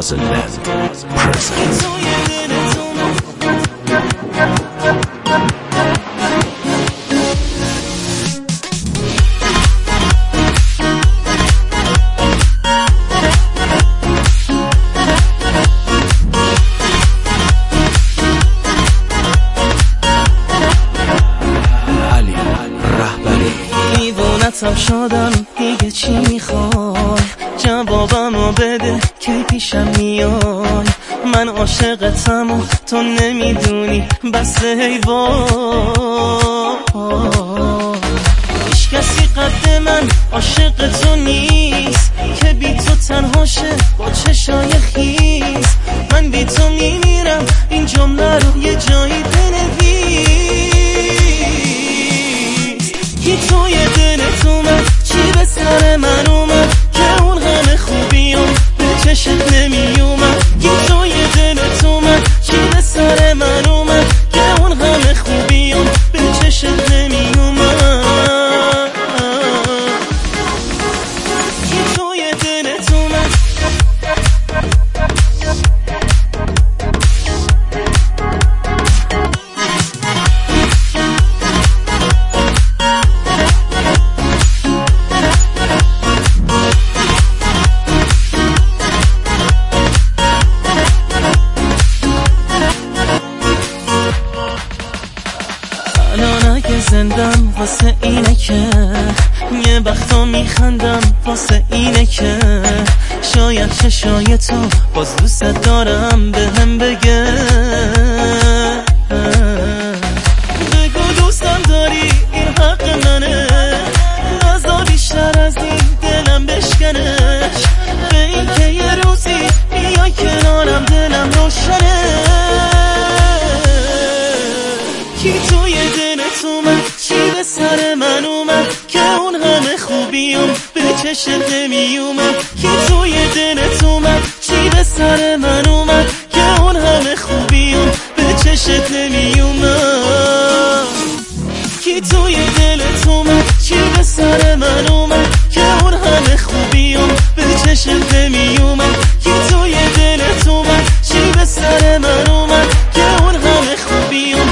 Swaziland presents. دیوونتم شدم دیگه چی میخوای جوابمو بده کی پیشم میای من عاشقتم و تو نمیدونی بس ای وای هیچ کسی قد من عاشق تو نیست که بی تو تنها شه با چشای خیس من بی تو میمیرم این جمله رو یه جایی بنویس کی توی دلت اومد چی به سر من اومد که اون همه خوبیام به چشت نمی اومد کی توی دلت اومد چی به سر من اومد که اون همه خوبیام به چشت نمی اومد کی توی دلت اومد زندم واسه اینه که یه وقتا میخندم واسه اینه که شاید چشای تو باز دوست دارم بهم بگه بگو دوستم داری این حق منه نزا بیشتر از این دلم بشکنش به این که یه روزی بیای کنارم دلم روشنه کی توی دلت اومد چی به سر من اومد که اون همه خوبیام به چشت نمی اومد کی توی دلت اومد چی به سر من اومد که اون همه خوبیام به چشت نمی اومد کی توی دلت اومد چی به سر من اومد که اون همه خوبیام به چشت نمی اومد کی توی دلت اومد چی به سر من اومد که اون همه خوبیام